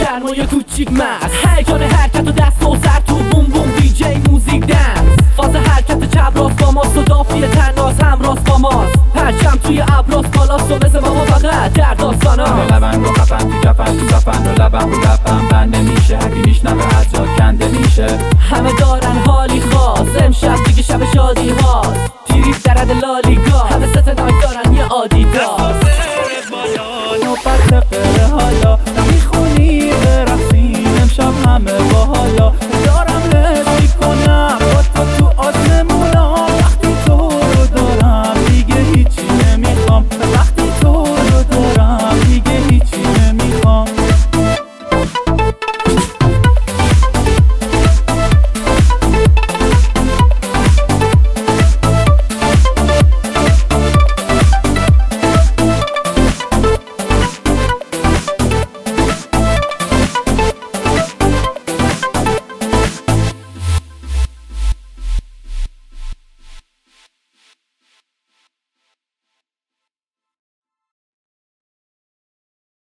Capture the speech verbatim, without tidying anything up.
گرمای کوچیک مست، هیجان حرکت و دست و سر تو بوم بوم دی جی موزیک دنس. فاز حرکت چپ راست با ماست و دافی تناس هم راست با ماست، پرچم توی ابراز بالاست و